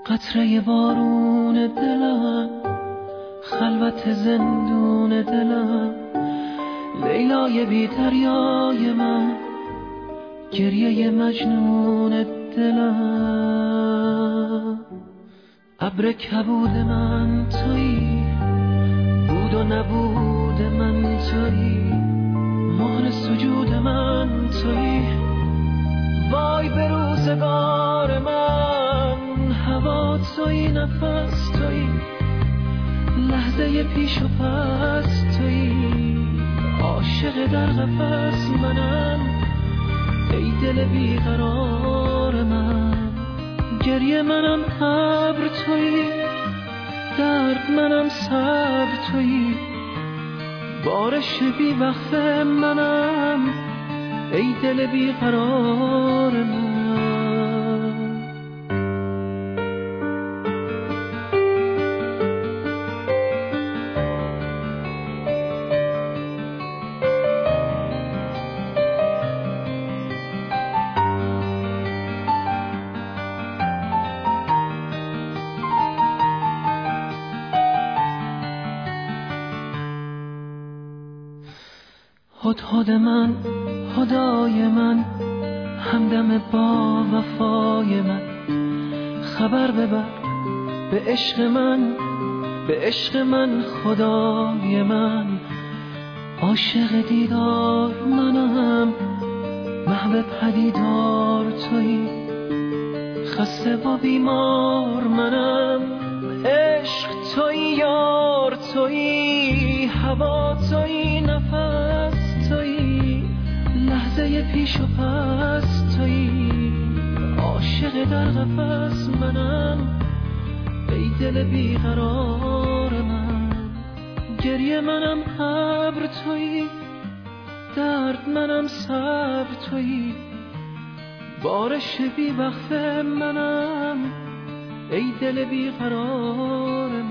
قطره بارون دلم، خلوت زندون دلم، لیلای بی دریای من، گریه مجنون دلم. ابر کبود من تویی، بود و نبود من تویی، مهر سجود من تویی. وای به روزگار من، هوا تویی، نفس تویی، لحظه پیش و پس تویی. عاشق در قفس منم، ای دل بیقرار من. گریه منم ابر تویی، درد منم صبر تویی، بارش بی وقت منم، ای دل بیقرار من. هدهد من، خدای من، همدم با وفای من، خبر ببر به عشق من، به عشق من خدای من. عاشق دیدار منم، محو پدیدار تویی، خسته و بیمار منم. عشق تویی، یار تویی، هوا تویی، نفس تویی، لحظه پیش و پس تویی. عاشق در قفس منم، ای دل بیقرار من. گریه منم ابر تویی، درد منم صبر تویی، بارش بی وقت منم، ای دل بیقرار